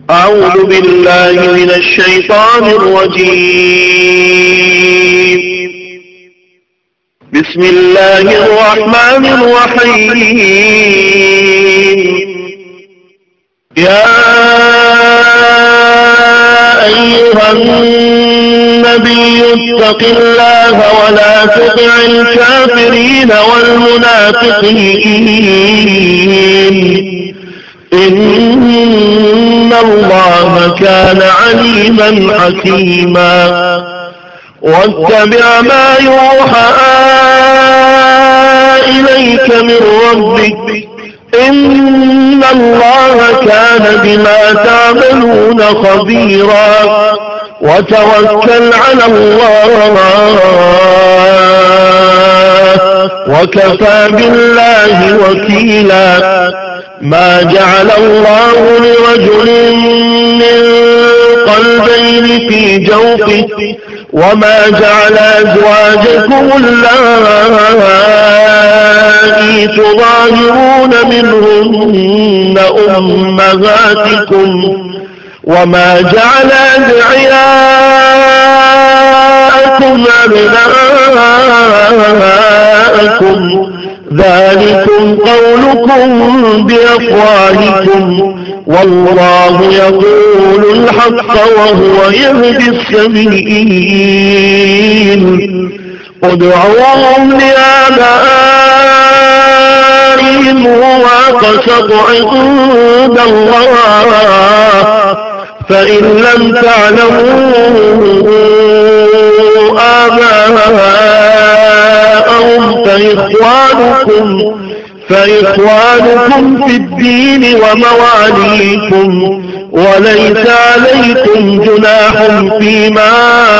أعوذ بالله من الشيطان الرجيم. بسم الله الرحمن الرحيم. يا أيها النبي اتق الله ولا تطع الكافرين والمنافقين إن الله كان عليما حكيما. واتبع ما يوحى إليك من ربك إن الله كان بما تعملون خبيرا. وتوكل على الله وكفى بالله وكيلا. ما جعل الله لرجل من قلبين في جوفه وما جعل أزواجكم اللائي تظاهرون منهن أمهاتكم وما جعل أدعياءكم أبناءكم ذلكم قولكم بأفواهكم والله يقول الحق وهو يهدي السبيل. ادعوهم لآبائهم هو أقسط عند الله فإن لم تعلموا آباءهم فإخوانكم في الدين ومواليكم وليس عليكم جناح فيما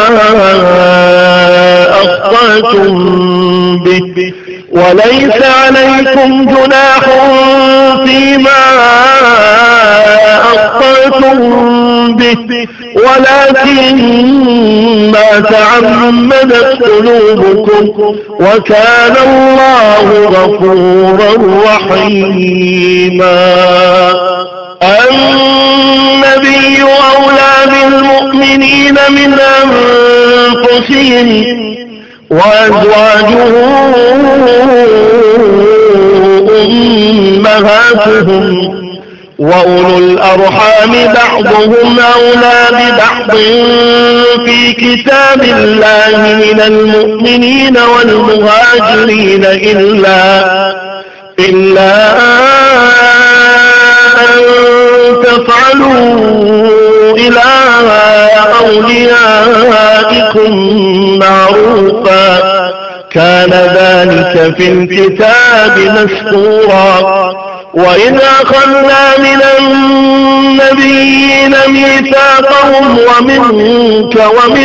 أخطأتم به ولكن ما تعمدت قلوبكم وكان الله غفورا رحيما. النبي أولى بالمؤمنين من أنفسهم وأزواجه أمهاتهم وأولو الأرحام بعضهم أولى ببعض في كتاب الله من المؤمنين والمهاجرين إلا أن تفعلوا إلى أوليائكم معروفا كان ذلك في الكتاب مسطورا. وإذ أخذنا من النبيين ميثاقهم ومنك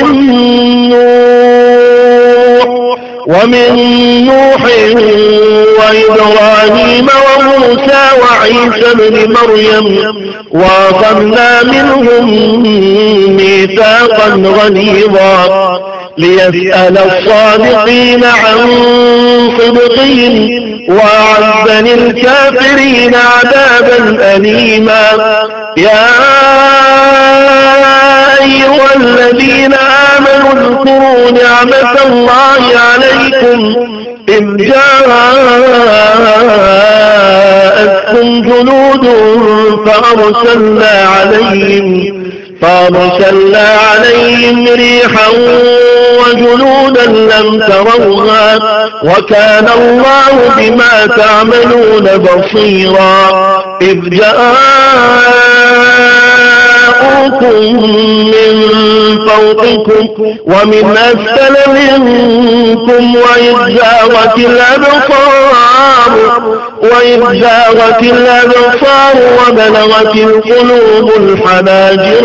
ومن نوح وإبراهيم وموسى وعيسى بن مريم وأخذنا منهم ميثاقا غليظا ليسأل الصادقين عن صدقهم وأعد للكافرين عذابا أليما. يا أيها الذين آمنوا اذكروا نعمة الله عليكم إذ جاءتكم جنود فأرسلنا عليهم ريحا وجنودا لم تروها وكان الله بما تعملون بصيرا. إذ جاءوكم من فوقكم ومن أسفل منكم وإذ زاغت الأبصار وبلغت القلوب الحناجر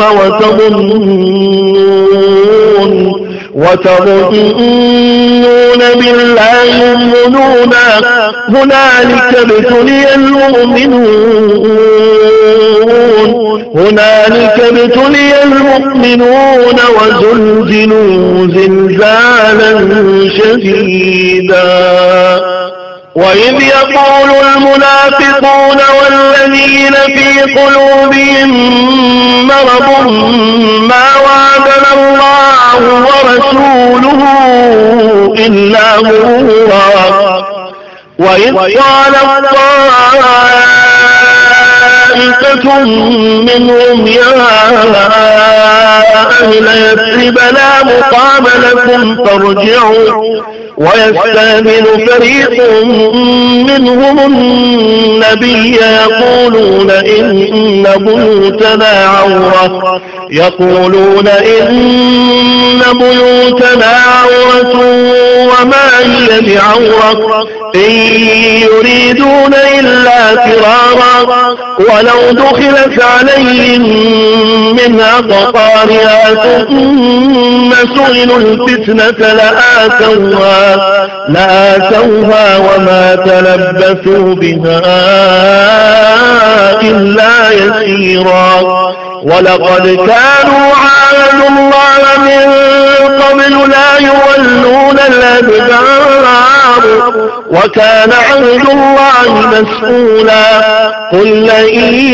وتظنون بالله الظنونا. هنالك ابتلي المؤمنون وزلزلوا زلزالا شديدا. وإذ يقول المنافقون والذين في قلوبهم مرض ما وعدنا الله ورسوله إلا غرورا وإذ قالت طائفة منهم يا أهل يثرب لا مقام لكم فارجعوا ويستأذن فريق منهم النبي يقولون إن بيوتنا عورة وما هي بعورة إن يريدون إلا فرارا ولو دخلت عليهم من أقطارها ثم سئلوا الفتنة لآتوها وما تلبثوا بها إلا يسيرا ولقد كانوا عاهدوا الله من قبل لا يولون الأدبار وكان عهد الله مسؤولا قل لن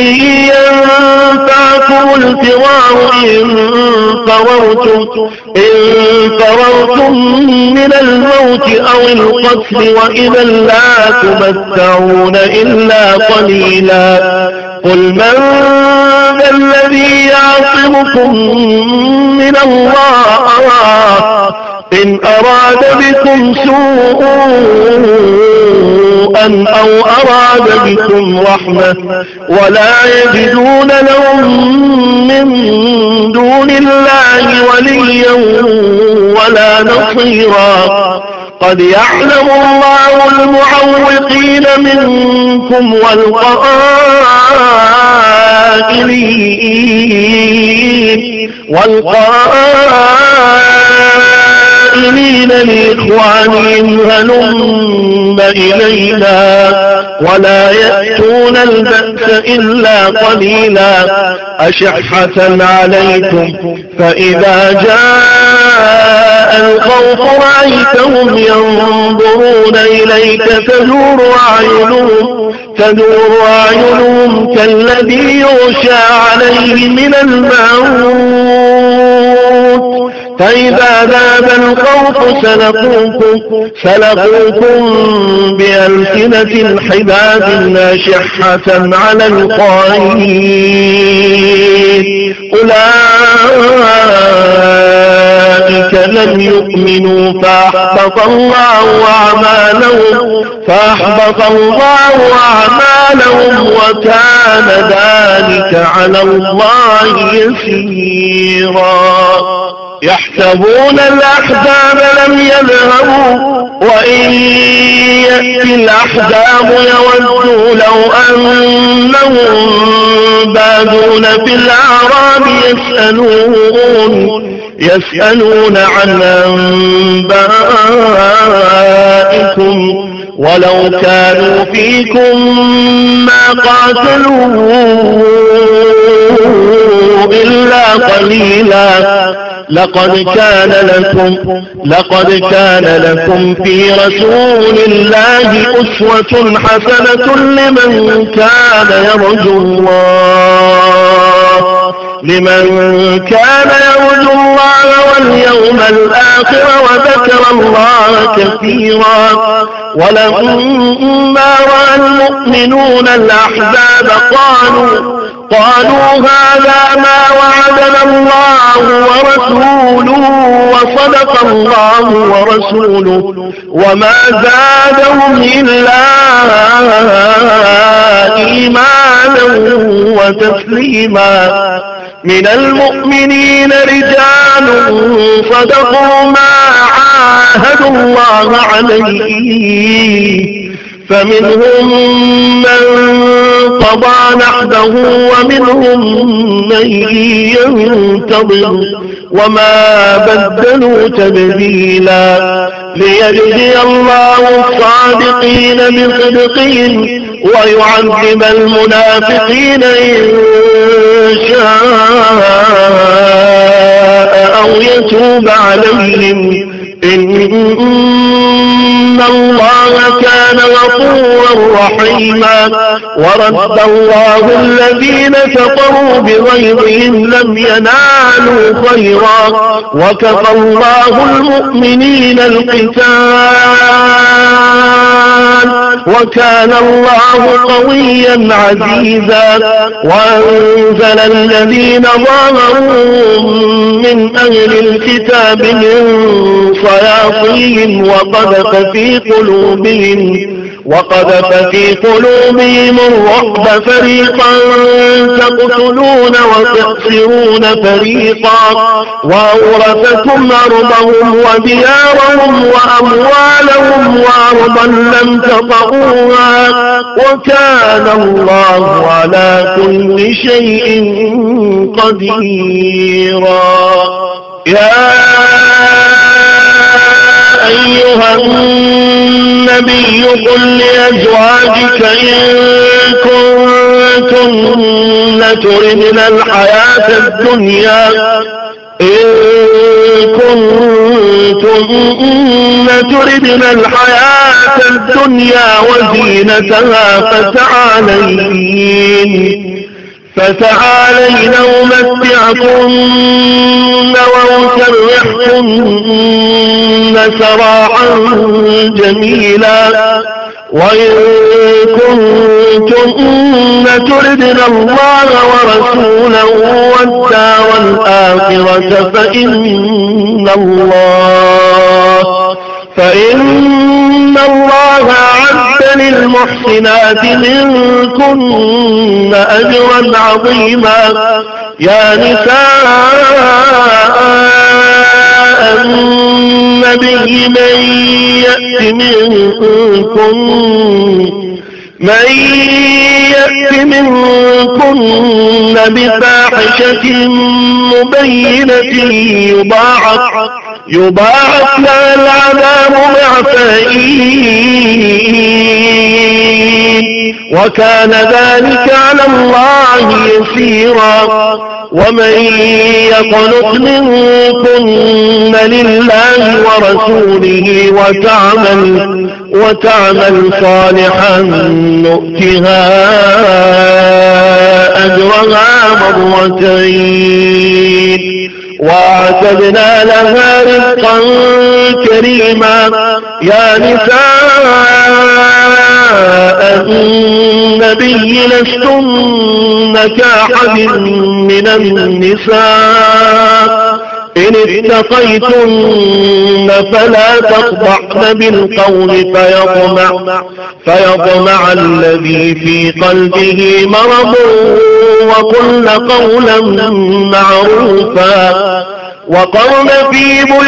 ينفعكم الفرار إن فررتم من الموت أو القتل وإذا لا تمتعون إلا قليلا قل من ذا الذي يعصمكم من الله إن أراد بكم سوءا أو أراد بكم رحمة ولا يجدون لهم من دون الله وليا ولا نصيرا قد يعلم الله المعوقين منكم والقائلين لإخوانهم هلم إلينا ولا يأتون البأس إلا قليلا أشحة عليكم فإذا جاء الخوف رأيتهم ينظرون إليك تدور أعينهم كالذي يغشى عليه من الموت فإذا ذاب الخوف سلقوكم بألسنة حداد ناشحة على الخائن أولئك لم يؤمنوا فأحبط الله أعمالهم وكان ذلك على الله يسيرا يحسبون الأحزاب لم يذهبوا وإن يأتي الأحزاب يودوا لو أنهم بادون في الأعراب يسألون عن أنبائكم ولو كانوا فيكم ما قاتلوا إلا قليلا لقد كان لكم في رسول الله أسوة حسنة لمن كان يرجو الله واليوم الآخر وذكر الله كثيرا ولما رأى المؤمنون الأحزاب قالوا هذا ما وعدنا الله ورسوله وصدق الله ورسوله وما زادهم إلا إيمانا وتسليما من المؤمنين رجال صدقوا ما عاهدوا الله عليه فمنهم من قضى نحبه ومنهم من ينتظر وما بدلوا تبديلا ليجزي الله الصادقين بصدقهم ويعذب المنافقين إن شاء أو يتوب عليهم إن الله كان وكان غفورا رحيما. ورد الله الذين كفروا بغيظهم لم ينالوا خيرا وكفى الله المؤمنين القتال وكان الله قويا عزيزا. وأنزل الذين ظاهروا من أهل الكتاب من صياصيهم وقذف في قلوبهم الرعب فريقا تقتلون وتأسرون فريقا وأورثكم أرضهم وديارهم وأموالهم وأرضا لم تطئوها وكان الله على كل شيء قديرا. يا أيها النبي قل لأزواجك إن كنتن تردن الحياة الدنيا وزينتها فتعالين أمتعكن وأسرحكن سراحا جميلا. وإن كنتن تردن الله ورسوله والدار الآخرة فإن الله أعد للمحسنات منكن أجرا عظيما. يا نساء النبي من يأت منكن بفاحشة مبينة يضاعف لها العذاب ضعفين وكان ذلك على الله يسيرا. ومن يقنط منكن لله ورسوله وتعمل صالحا نؤتها أجرها مرتين وأعتدنا لها رزقا كريما. يا نساء النبي لستن كأحد من النساء إن اتقيتن فلا تخضعن بالقول فيطمع الذي في قلبه مرض وقلن قولا معروفا. وقرن في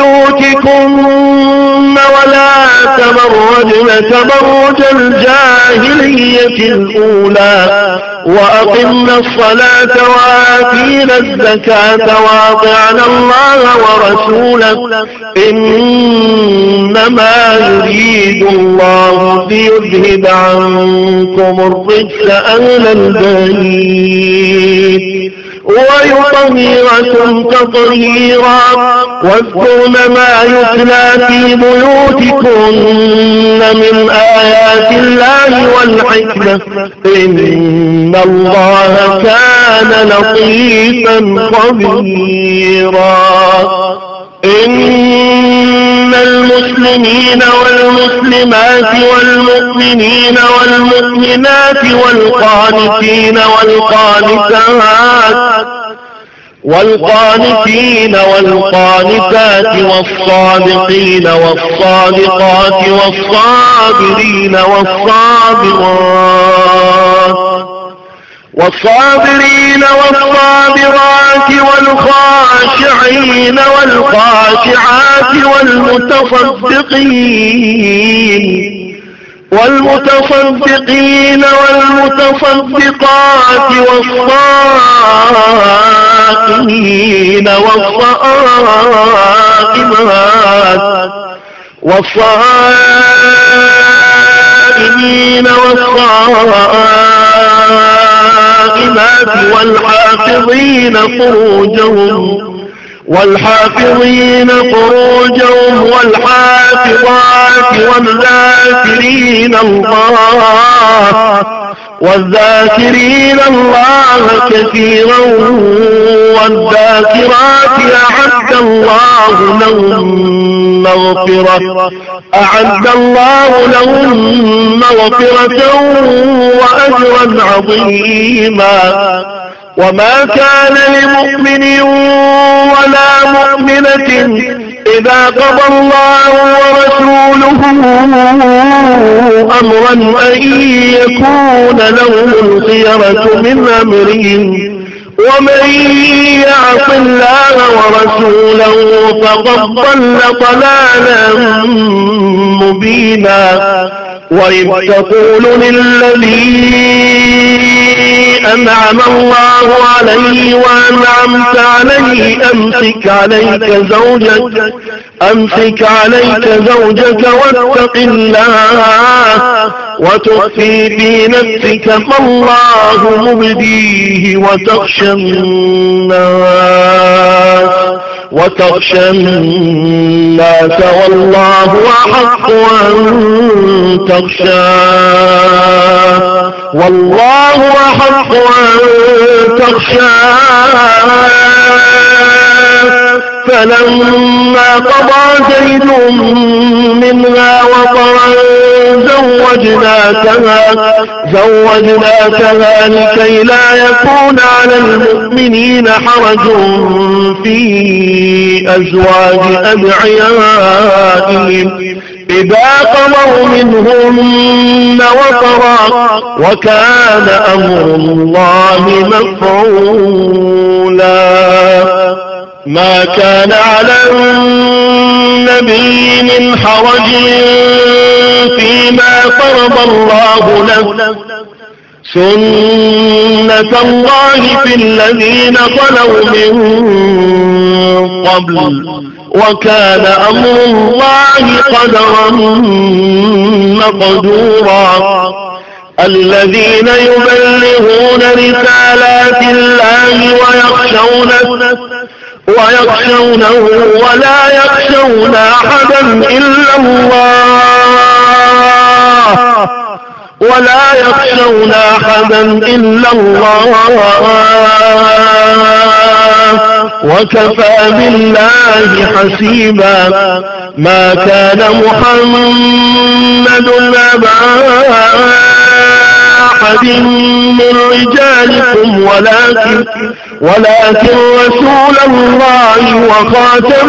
بيوتكن ولا تبرجن تبرج الجاهلية الأولى وأقمنا الصلاة وآتينا الزكاة وأطعنا الله ورسوله إنما يريد الله ليذهب عنكم الرجس أهل البيت ويطهركم تطهيرا. واذكرن ما يتلى في بيوتكن من آيات الله والحكمة إن الله كان لطيفا خبيرا. إن المسلمين والمسلمات والمؤمنين والمؤمنات والقانتين والقانتات والصادقين والصادقات والصابرين والصابرات والخاشعين والخاشعات والمتصدقين والمتصدقات والصائمين والصائمات والحافظين فروجهم والحافظين فروجهم والحافظات والذاكرين الله كثيرا والذاكرات أعد الله لهم مغفرة وأجرا عظيما. وما كان لمؤمن ولا مؤمنة إذا قضى الله ورسوله أمرا أن يكون لهم الخيرة من أمرهم ومن يعص الله ورسوله فقد ضل ضلالا مبينا. وإذ تقول للذي أنعم الله عليه وأنعمت عليه أمسك عليك زوجك واتق الله وتخفي في نفسك ما الله مبديه وتخشى الناس والله أحق أن تخشاه فلما قضى زيد منها وطرا زوجناكها لكي لا يكون على المؤمنين حرج في أزواج أدعيائهم إذا قضوا منهن وطرا وكان أمر الله مفعولا. ما كان على النبي من حرج فيما فرض الله له سنة الله في الذين خلوا من قبل وكان أمر الله قدرا مقدورا. الذين يبلغون رسالات الله ويخشونه ولا يخشون أحدا إلا الله وكفى بالله حسيبا. ما كان محمد أبا أحد من رجالكم ولكن رسول الله وخاتم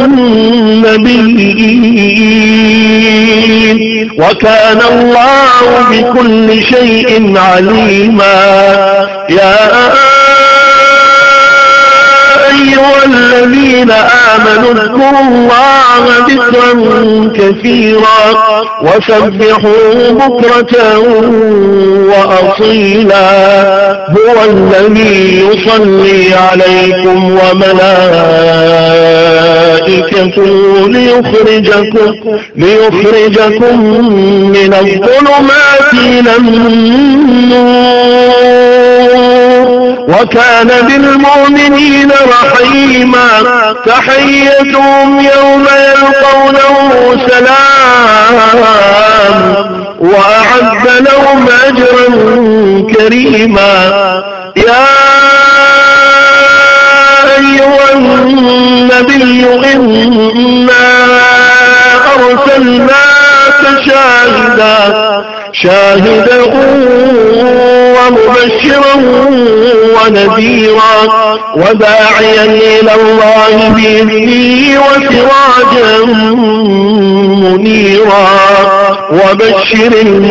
النبيين وكان الله بكل شيء عليما. يا أيها الذين آمنوا اذكروا الله ذكرا كثيرا وسبحوه بكرة وأصيلا. هو الذي يصلي عليكم وملائكته ليخرجكم من الظلمات إلى النور وكان بالمؤمنين رحيما. تحيتهم يوم يلقونه سلام وأعد لهم أجرا كريما. يا أيها النبي إنا أرسلناك شاهدا ومبشرا ونذيرا وداعيا إلى الله بإذنه وسراجا منيرا. وبشر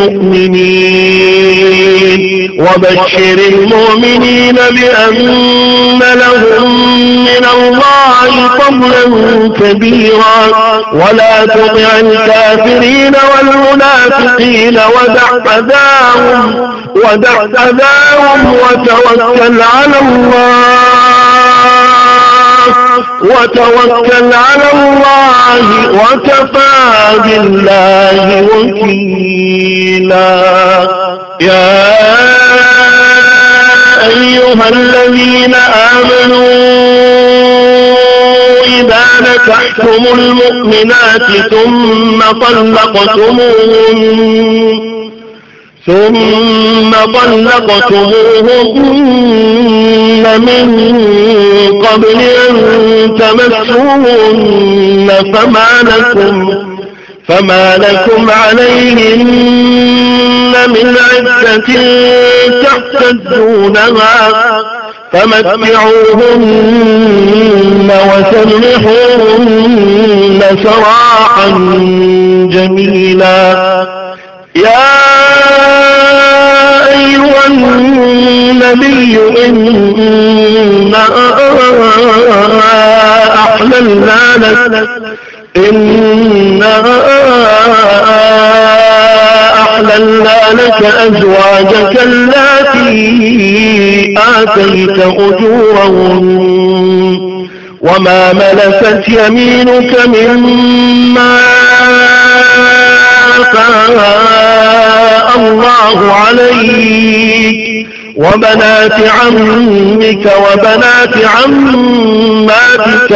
المؤمنين بأن لهم من الله فضلا كبيرا. ولا تطع الكافرين والمنافقين ودع أذاهم وتوكل على الله وكفى بالله وكيلا. يا أيها الذين آمنوا نكحتم المؤمنات ثم طلقتموهن من قبل أن تمسوهن فما لكم عليهن من عدة تعتدونها فمتعوهن وسرحوهن سراحا جميلا. يا أيها النبي إنا أحللنا لك أزواجك اللاتي آتيت أجورهن وما ملكت يمينك مما أفاء الله عليك وبنات عمك وبنات عماتك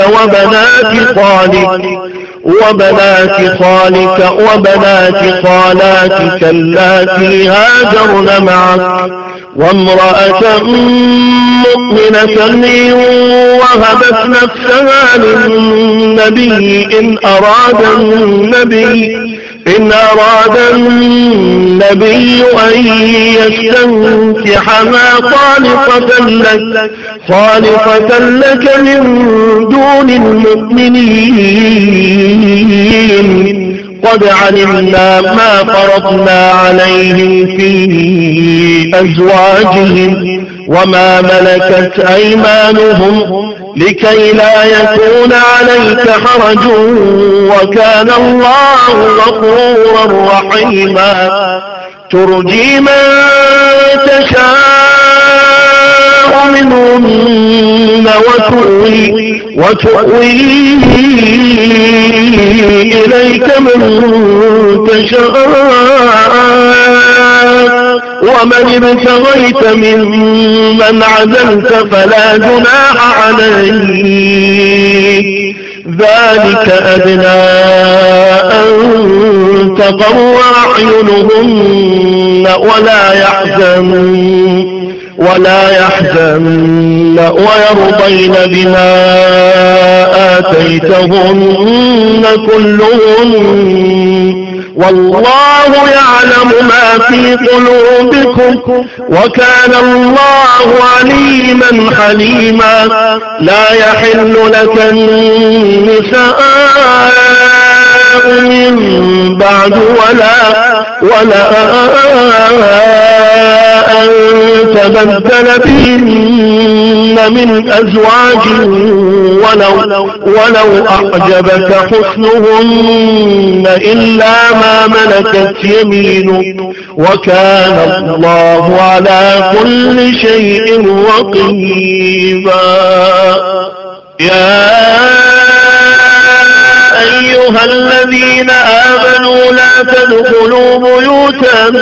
وبنات خالك وبنات خالاتك اللاتي هاجرن معك وامرأة مؤمنة وهبت نفسها للنبي إن أراد النبي أن يستنكحها خالصة لك من دون المؤمنين قد علمنا ما فرضنا عليهم في أزواجهم وما ملكت أيمانهم لكي لا يكون عليك حرج وكان الله غفورا رحيما. ترجي من تشاء منهن وتؤوي إليك من تشاء ومن ابتغيت ممن عزلت فلا جناح عليك ذلك أدنى أن تقر أعينهن ولا يحزن ويرضين بما آتيتهن كلهن والله يعلم ما في قلوبكم وكان الله عليما حليما. لا يحل لك النساء من بعد ولا أن تبدل بهن من أزواج ولو أعجبك حسنهن إلا ما ملكت يمينك وكان الله على كل شيء رقيبا. يا أيها الذين آمنوا لا تدخلوا بيوت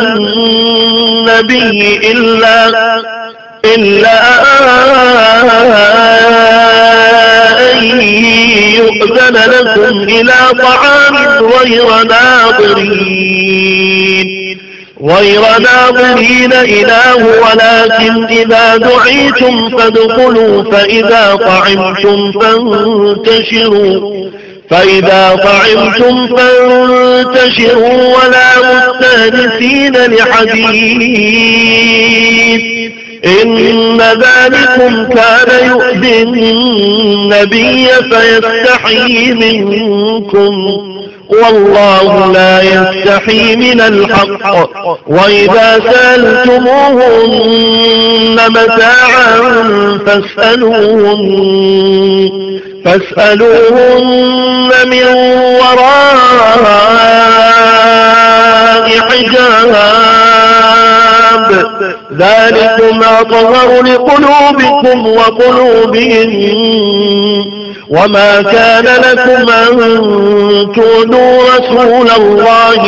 النبي إلا أن يؤذن لكم إلى طعام غير ناظرين إله ولكن إذا دعيتم فادخلوا فإذا طعمتم فانتشروا ولا مستأنسين لحديث إن ذلكم كان يؤذي النبي فيستحيي منكم والله لا يستحي من الحق. وإذا سألتموهن متاعا فاسألوهن من وراء حجاب ذلكم أطهر لقلوبكم وقلوبهم وما كان لكم أن تؤذوا رسول الله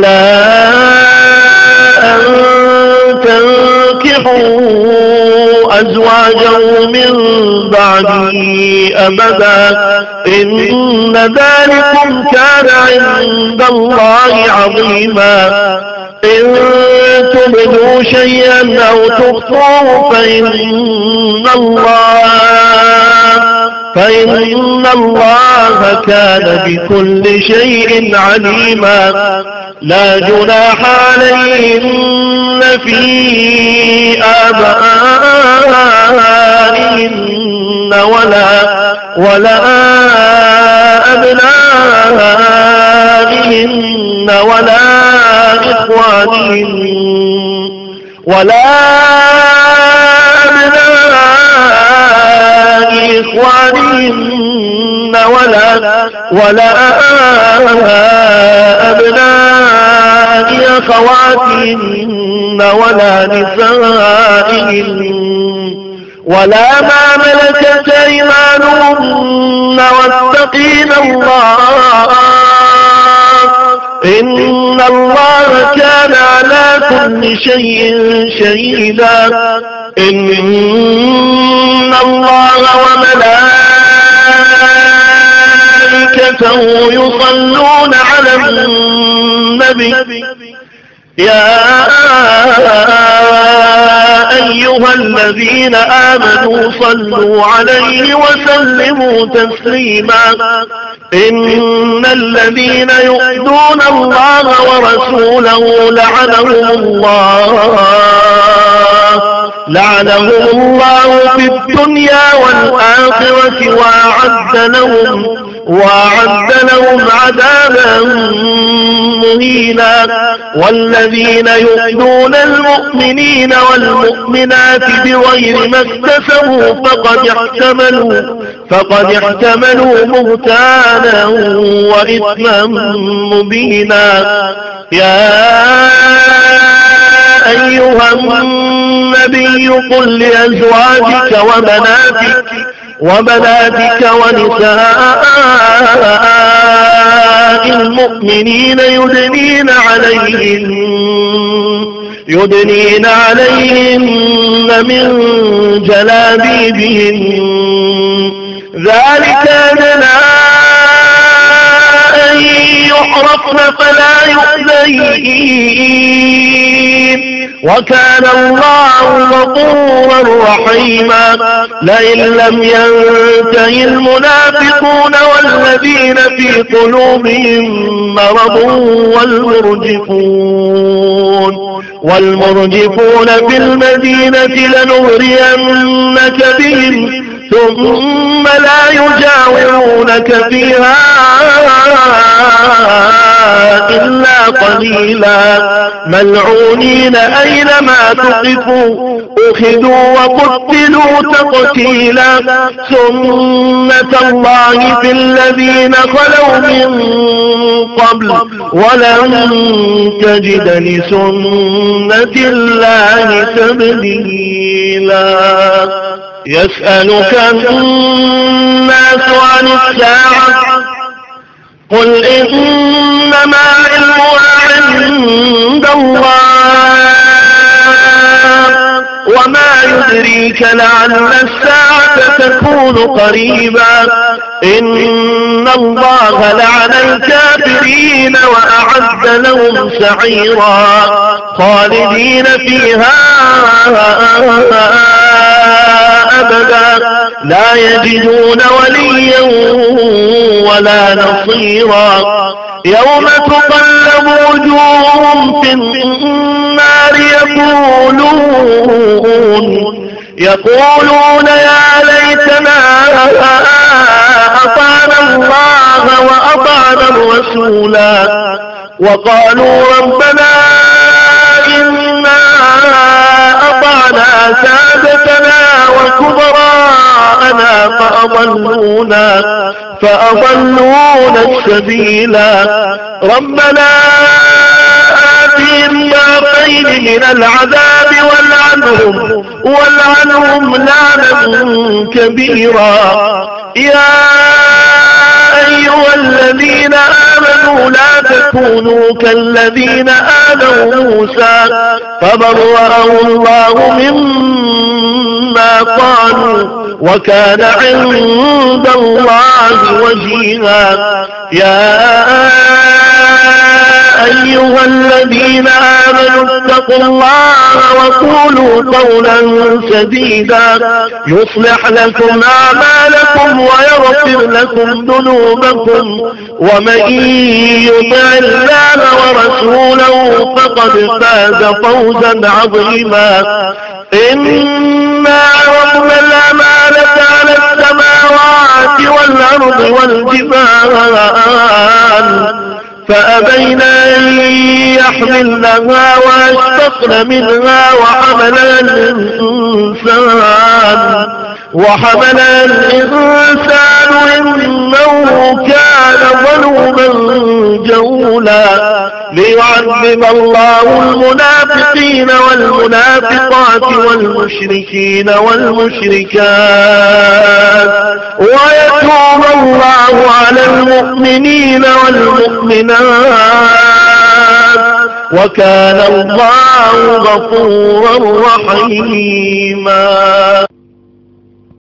ولا أن تنكحوا أزواجه من بعده أبدا إن ذلكم كان عند الله عظيما إن تبدوا شيئا أو تخفوه فإن الله كان بكل شيء عليما لا جناح عليهن في آبائهن ولا أبنائهن ولا أبناء إخوانهن ولا أبناء أخواتهن ولا نسائهن ولا ما ملكت أيمانهن واتقين الله إن الله كان على كل شيء شهيدا إن الله وملائكته يصلون على النبي يا أيها الذين آمنوا صلوا عليه وسلموا تسليما إن الذين يؤذون الله ورسوله لعنهم الله في الدنيا والآخرة وأعد لهم عذابا مهينا والذين يؤذون المؤمنين والمؤمنات بغير ما اكتسبوا فقد احتملوا بهتانا وإثما مبينا يا أيها النبي قل لأزواجك وبناتك ونساء المؤمنين يدنين عليهن من جلابيبهن ذلك أدنى أن يعرفن فلا يؤذين وكان الله غفورا رحيما لئن لم ينته المنافقون والذين في قلوبهم مرض والمرجفون في المدينة لنغرينك بهم ثم لا يجاورونك فيها إلا قليلا ملعونين أينما تقفوا أخذوا وقتلوا تقتيلا سنة الله في الذين خلوا من قبل ولن تجد لسنة الله تبديلا يسألك الناس عن الساعة قل إنما علمها عند الله وما يدريك لعل الساعة تكون قريبا إن الله لعن الكافرين وأعد لهم سعيرا خالدين فيها أبدا لا يجدون وليا ولا نصيرا يوم تقلب وجوههم في النار يقولون يا ليتنا أطعنا الله وأطعنا الرسولا وقالوا ربنا إنا أطعنا سادتنا وكبراءنا فأضلونا السبيلا ربنا آتهم ضعفين من العذاب والعنهم لعنا كبيرا يا أيها الذين آمنوا لا تكونوا كالذين آذوا موسى فبرأه الله مما ما قالوا وكان عند الله وجيها. يا أيها الذين آمنوا اتقوا الله وقولوا قولا سديدا يصلح لكم أعمالكم ويغفر لكم ذنوبكم ومن يطع الله ورسوله فقد فاز فوزا عظيما. إنا عرضنا الأمانة على السماوات والأرض والجبال فأبين أن يحملنها وأشفقن منها وحملها الإنسان إنه كان ظلوما جهولا. ليعذب الله المنافقين والمنافقات والمشركين والمشركات ويتوب الله على المؤمنين والمؤمنات وكان الله غفورا رحيما.